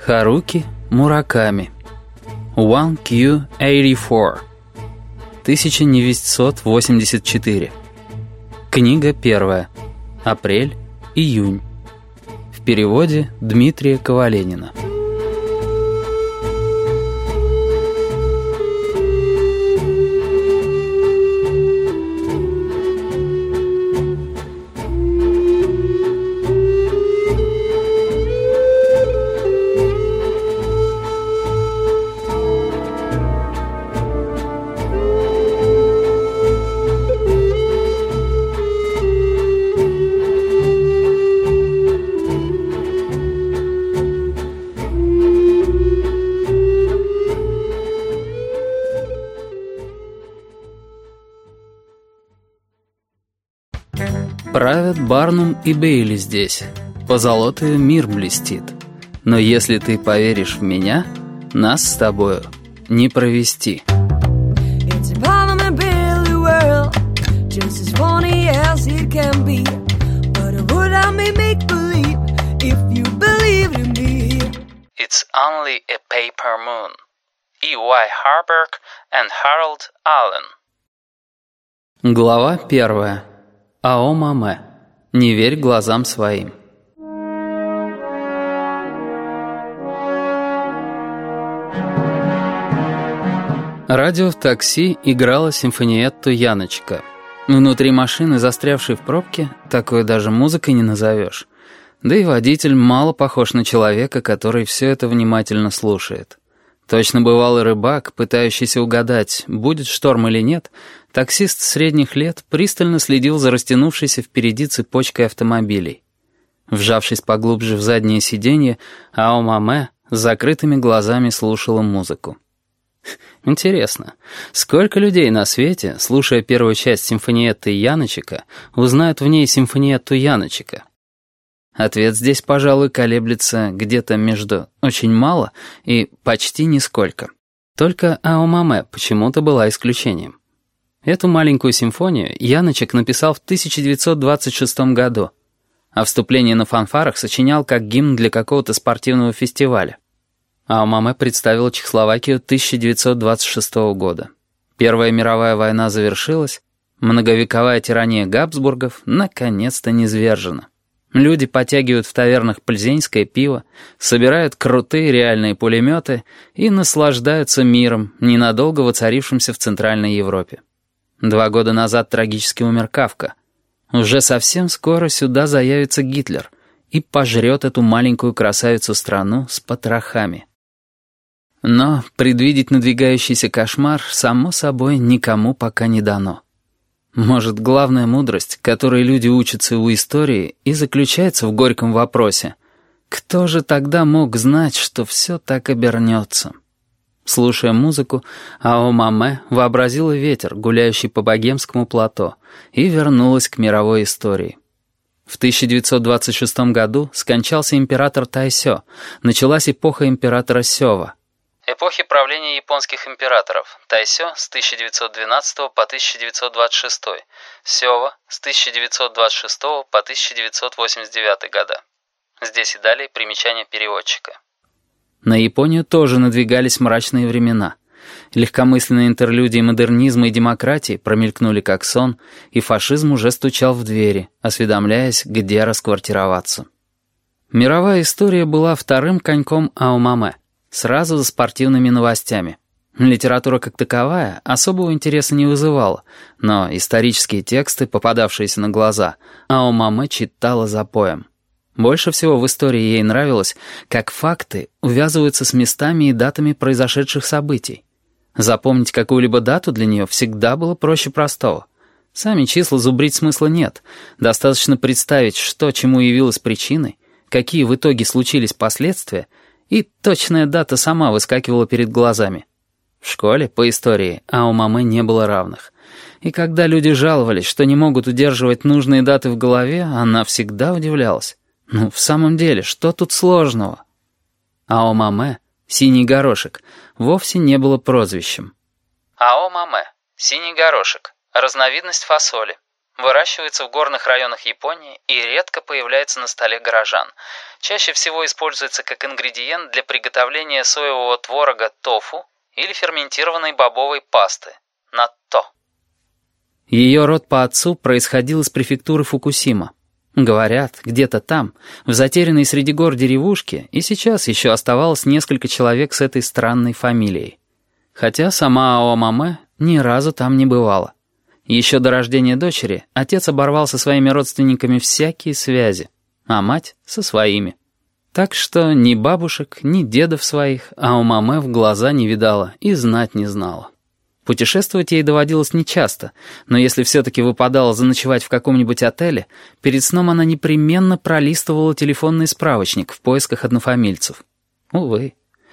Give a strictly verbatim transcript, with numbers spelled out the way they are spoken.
Харуки Мураками. один кью восемьдесят четыре. тысяча девятьсот восемьдесят четыре. Книга первая. Апрель-июнь. В переводе Дмитрия Коваленина. Правят Барнум и Бейли здесь, позолотою мир блестит. Но если ты поверишь в меня, нас с тобою не провести. It's a Barnum and Bailey world, just as funny as it can be. But would I may make believe if you believed in me? It's only a paper moon. И. Уай Харберг and Harold Allen. Глава первая. Ао Маме. Не верь глазам своим. Радио в такси играло симфониетту Яночка. Внутри машины, застрявшей в пробке, такое даже музыкой не назовешь. Да и водитель мало похож на человека, который все это внимательно слушает. Точно бывалый рыбак, пытающийся угадать, будет шторм или нет, таксист средних лет пристально следил за растянувшейся впереди цепочкой автомобилей. Вжавшись поглубже в заднее сиденье, Ао Маме с закрытыми глазами слушала музыку. Интересно, сколько людей на свете, слушая первую часть симфониетты Яночека, узнают в ней симфониетту Яночека? Ответ здесь, пожалуй, колеблется где-то между «очень мало» и «почти нисколько». Только Ао Маме почему-то была исключением. Эту маленькую симфонию Яночек написал в тысяча девятьсот двадцать шестом году, а вступление на фанфарах сочинял как гимн для какого-то спортивного фестиваля. Ао Маме представила Чехословакию тысяча девятьсот двадцать шестого года. Первая мировая война завершилась, многовековая тирания Габсбургов наконец-то низвержена. Люди потягивают в тавернах пльзенское пиво, собирают крутые реальные пулеметы и наслаждаются миром, ненадолго воцарившимся в Центральной Европе. Два года назад трагически умер Кафка. Уже совсем скоро сюда заявится Гитлер и пожрет эту маленькую красавицу-страну с потрохами. Но предвидеть надвигающийся кошмар, само собой, никому пока не дано. Может, главная мудрость, которой люди учатся у истории, и заключается в горьком вопросе: кто же тогда мог знать, что все так обернется? Слушая музыку, Ао Маме вообразила ветер, гуляющий по богемскому плато, и вернулась к мировой истории. В тысяча девятьсот двадцать шестом году скончался император Тайсё, началась эпоха императора Сёва. Эпохи правления японских императоров. Тайсё с тысяча девятьсот двенадцатого по тысяча девятьсот двадцать шестой, Сёва с тысяча девятьсот двадцать шестого по тысяча девятьсот восемьдесят девятый года. Здесь и далее примечание переводчика. На Японию тоже надвигались мрачные времена. Легкомысленные интерлюдии модернизма и демократии промелькнули как сон, и фашизм уже стучал в двери, осведомляясь, где расквартироваться. Мировая история была вторым коньком Ао Маме, сразу за спортивными новостями. Литература как таковая особого интереса не вызывала, но исторические тексты, попадавшиеся на глаза, Ао Маме читала запоем. Больше всего в истории ей нравилось, как факты увязываются с местами и датами произошедших событий. Запомнить какую-либо дату для нее всегда было проще простого. Сами числа зубрить смысла нет. Достаточно представить, что чему явилось причиной, какие в итоге случились последствия, и точная дата сама выскакивала перед глазами. В школе по истории Ао Маме не было равных. И когда люди жаловались, что не могут удерживать нужные даты в голове, она всегда удивлялась. Ну, в самом деле, что тут сложного? Ао Маме, синий горошек, вовсе не было прозвищем. Ао Маме, синий горошек, разновидность фасоли. Выращивается в горных районах Японии и редко появляется на столе горожан. Чаще всего используется как ингредиент для приготовления соевого творога тофу или ферментированной бобовой пасты натто. Ее род по отцу происходил из префектуры Фукусима. Говорят, где-то там, в затерянной среди гор деревушке, и сейчас еще оставалось несколько человек с этой странной фамилией. Хотя сама Аомаме ни разу там не бывала. Еще до рождения дочери отец оборвал со своими родственниками всякие связи, а мать — со своими. Так что ни бабушек, ни дедов своих Аомаме в глаза не видала и знать не знала. Путешествовать ей доводилось нечасто, но если все-таки выпадало заночевать в каком-нибудь отеле, перед сном она непременно пролистывала телефонный справочник в поисках однофамильцев. Увы.